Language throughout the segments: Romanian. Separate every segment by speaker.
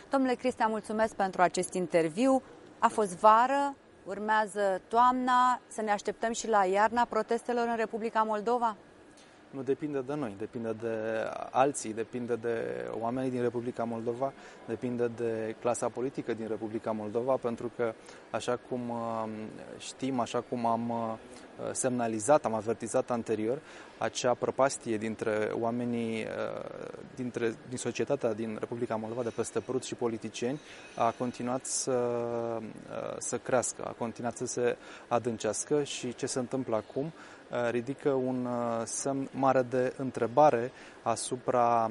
Speaker 1: Domnule Cristea, mulțumesc pentru acest interviu. A fost vară, urmează toamna, să ne așteptăm și la iarna protestelor în Republica Moldova?
Speaker 2: Nu depinde de noi, depinde de alții, depinde de oamenii din Republica Moldova, depinde de clasa politică din Republica Moldova, pentru că, așa cum știm, așa cum am semnalizat, am avertizat anterior, acea prăpastie dintre oamenii din societatea din Republica Moldova, de peste Prut și politicieni, a continuat să crească, a continuat să se adâncească și ce se întâmplă acum ridică un semn mare de întrebare asupra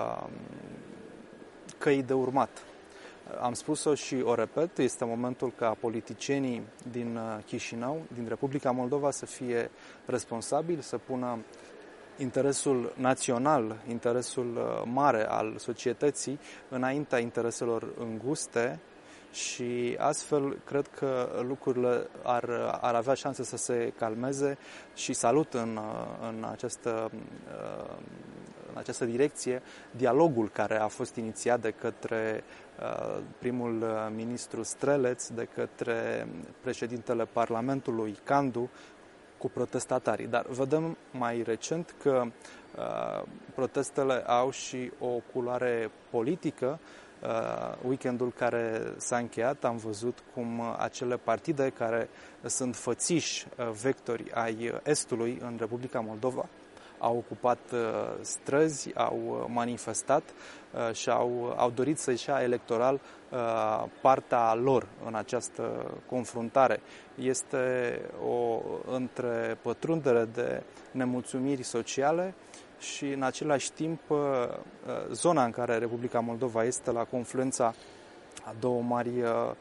Speaker 2: căii de urmat. Am spus-o și o repet, este momentul ca politicienii din Chișinău, din Republica Moldova, să fie responsabili, să pună interesul național, interesul mare al societății înaintea intereselor înguste și astfel cred că lucrurile ar avea șanse să se calmeze și salut în această direcție dialogul care a fost inițiat de către primul ministru Streleț, de către președintele Parlamentului Candu cu protestatarii. Dar vedem mai recent că protestele au și o culoare politică. Weekendul care s-a încheiat am văzut cum acele partide care sunt fățiși vectori ai Estului în Republica Moldova au ocupat străzi, au manifestat și au dorit să-și ia electoral partea lor în această confruntare. Este o întrepătrundere de nemulțumiri sociale și în același timp zona în care Republica Moldova este la confluența a două mari,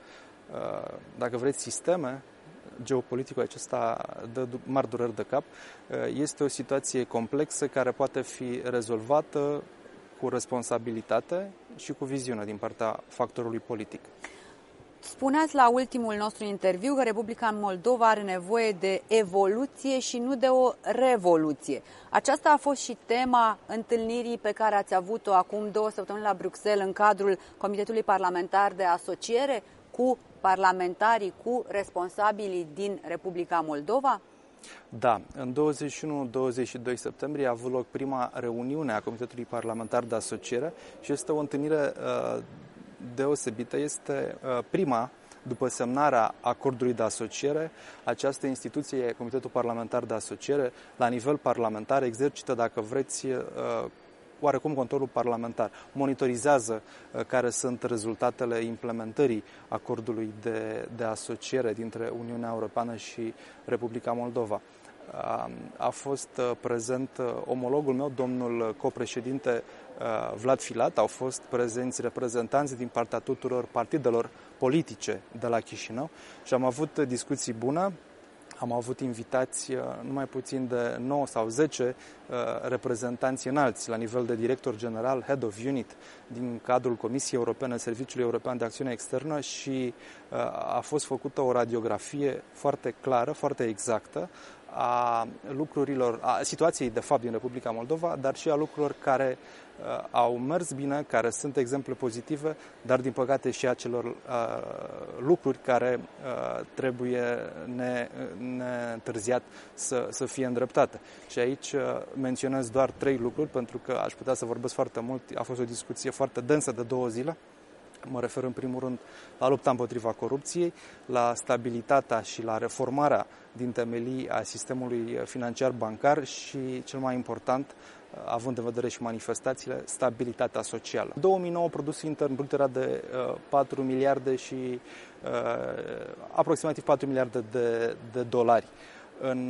Speaker 2: dacă vreți, sisteme, geopoliticul acesta dă mari dureri de cap, este o situație complexă care poate fi rezolvată cu responsabilitate și cu viziune din partea factorului politic.
Speaker 1: Spuneați la ultimul nostru interviu că Republica Moldova are nevoie de evoluție și nu de o revoluție. Aceasta a fost și tema întâlnirii pe care ați avut-o acum 2 săptămâni la Bruxelles în cadrul Comitetului Parlamentar de Asociere cu parlamentarii, cu responsabilii din Republica Moldova?
Speaker 2: Da, în 21-22 septembrie a avut loc prima reuniune a Comitetului Parlamentar de Asociere și este o întâlnire deosebită. Este prima după semnarea acordului de asociere. Această instituție, Comitetul Parlamentar de Asociere, la nivel parlamentar, exercită, dacă vreți, oarecum controlul parlamentar, monitorizează care sunt rezultatele implementării acordului de asociere dintre Uniunea Europeană și Republica Moldova. A fost prezent omologul meu, domnul copreședinte Vlad Filat, au fost prezenți reprezentanți din partea tuturor partidelor politice de la Chișinău și am avut discuții bune. Am avut invitați numai puțin de 9 sau 10 reprezentanți înalți la nivel de director general, Head of Unit, din cadrul Comisiei Europene, Serviciului European de Acțiune Externă și a fost făcută o radiografie foarte clară, foarte exactă a lucrurilor, a situației de fapt din Republica Moldova, dar și a lucrurilor care au mers bine, care sunt exemple pozitive, dar din păcate și a celor lucruri care trebuie neîntârziat să fie îndreptate. Și aici menționez doar 3 lucruri, pentru că aș putea să vorbesc foarte mult. A fost o discuție foarte densă de 2 zile. Mă refer în primul rând la lupta împotriva corupției, la stabilitatea și la reformarea din temelii a sistemului financiar bancar și, cel mai important, având în vedere și manifestațiile, stabilitatea socială. În 2009 produsul intern brut era de 4 miliarde și aproximativ 4 miliarde de dolari. În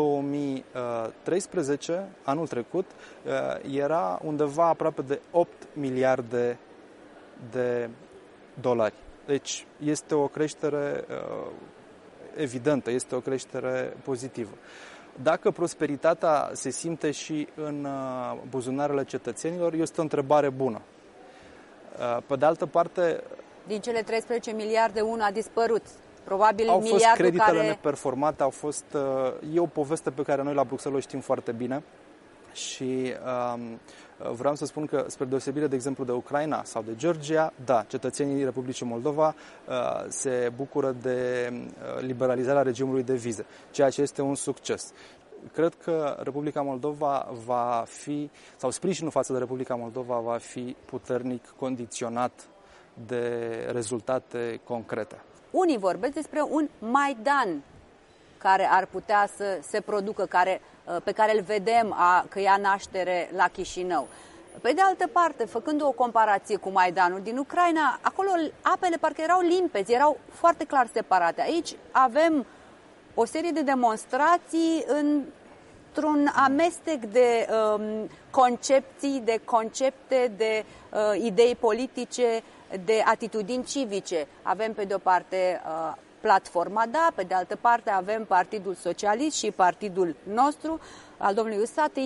Speaker 2: 2013, anul trecut, era undeva aproape de 8 miliarde de dolari. Deci este o creștere evidentă, este o creștere pozitivă. Dacă prosperitatea se simte și în buzunarele cetățenilor, este o întrebare bună. Pe de altă parte,
Speaker 1: din cele 13 miliarde, unul a dispărut. Probabil
Speaker 2: au fost creditele
Speaker 1: care
Speaker 2: neperformate, e o poveste pe care noi la Bruxelles o știm foarte bine. Și vreau să spun că, spre deosebire, de exemplu, de Ucraina sau de Georgia, da, cetățenii Republicii Moldova se bucură de liberalizarea regimului de vize, ceea ce este un succes. Cred că Republica Moldova va fi, sau sprijinul față de Republica Moldova va fi puternic condiționat de rezultate concrete.
Speaker 1: Unii vorbesc despre un Maidan care ar putea să se producă, pe care îl vedem că ia naștere la Chișinău. Pe de altă parte, făcând o comparație cu Maidanul din Ucraina, acolo apele parcă erau limpezi, erau foarte clar separate. Aici avem o serie de demonstrații într-un amestec de concepții, de concepte, de idei politice, de atitudini civice. Avem pe de o parte Platforma Da, pe de altă parte avem Partidul Socialist și partidul nostru, al domnului Usatăi.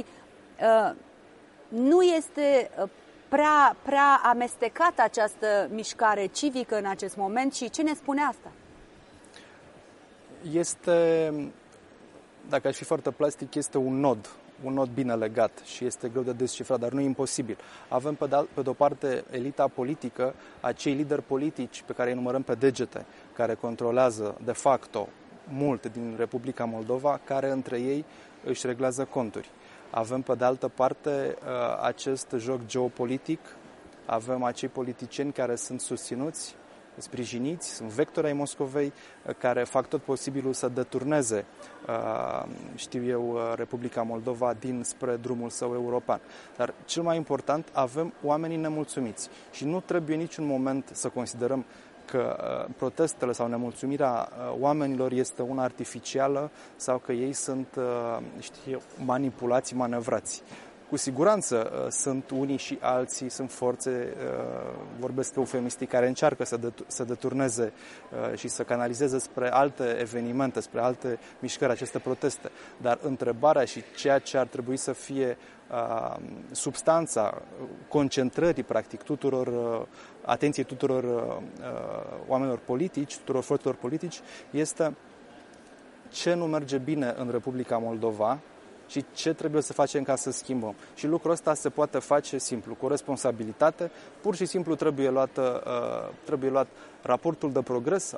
Speaker 1: Nu este prea amestecată această mișcare civică în acest moment și ce ne spune asta?
Speaker 2: Este, dacă aș fi foarte plastic, este un nod bine legat și este greu de descifrat, dar nu e imposibil. Avem pe de o parte elita politică, acei lideri politici pe care îi numărăm pe degete, care controlează de facto mult din Republica Moldova, care între ei își reglează conturi. Avem pe de altă parte acest joc geopolitic, avem acei politicieni care sunt susținuți, sprijiniți, sunt vectori ai Moscovei, care fac tot posibilul să deturneze, Republica Moldova dinspre drumul său european. Dar cel mai important, avem oamenii nemulțumiți și nu trebuie niciun moment să considerăm că protestele sau nemulțumirea oamenilor este una artificială sau că ei sunt, manipulați, manevrați. Cu siguranță sunt unii și alții, sunt forțe, vorbesc eufemistic, care încearcă să deturneze și să canalizeze spre alte evenimente, spre alte mișcări aceste proteste. Dar întrebarea și ceea ce ar trebui să fie substanța concentrării, practic, atenției tuturor oamenilor politici, tuturor forțelor politici, este ce nu merge bine în Republica Moldova și ce trebuie să facem ca să schimbăm. Și lucrul ăsta se poate face simplu, cu responsabilitate. Pur și simplu trebuie luat raportul de progres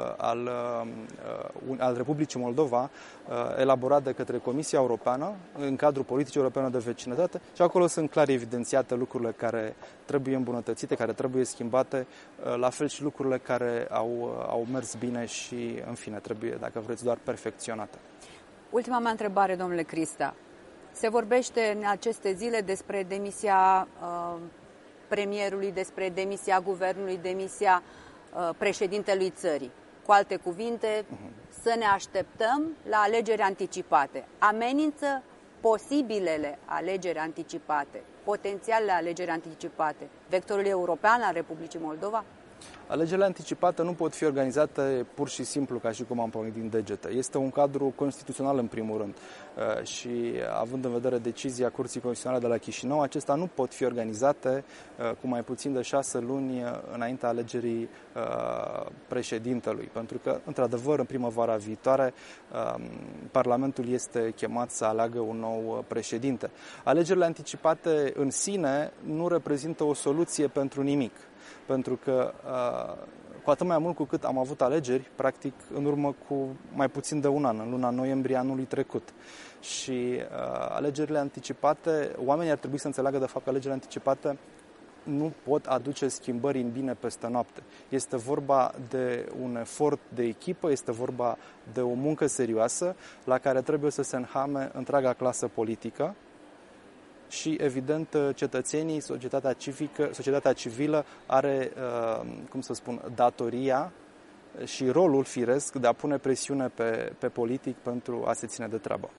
Speaker 2: al Republicii Moldova, elaborat de către Comisia Europeană, în cadrul politicii europene de vecinătate, și acolo sunt clar evidențiate lucrurile care trebuie îmbunătățite, care trebuie schimbate, la fel și lucrurile care au mers bine și, în fine, trebuie, dacă vreți, doar perfecționate.
Speaker 1: Ultima mea întrebare, domnule Crista. Se vorbește în aceste zile despre demisia premierului, despre demisia guvernului, demisia președintelui țării. Cu alte cuvinte, să ne așteptăm la alegeri anticipate. Amenință posibilele alegeri anticipate, potențialele alegeri anticipate, vectorul european al Republicii Moldova?
Speaker 2: Alegerile anticipate nu pot fi organizate pur și simplu ca și cum am pornit din degete. Este un cadru constituțional în primul rând și având în vedere decizia Curții Constituționale de la Chișinău, acestea nu pot fi organizate cu mai puțin de 6 luni înaintea alegerii președintelui. Pentru că, într-adevăr, în primăvara viitoare, Parlamentul este chemat să aleagă un nou președinte. Alegerile anticipate în sine nu reprezintă o soluție pentru nimic. Pentru că, cu atât mai mult cu cât am avut alegeri, practic, în urmă cu mai puțin de un an, în luna noiembrie anului trecut. Și alegerile anticipate, oamenii ar trebui să înțeleagă de fapt că alegerile anticipate nu pot aduce schimbări în bine peste noapte. Este vorba de un efort de echipă, este vorba de o muncă serioasă la care trebuie să se înhame întreaga clasă politică. Și, evident, cetățenii, societatea civilă are, datoria și rolul firesc de a pune presiune pe politic pentru a se ține de treabă.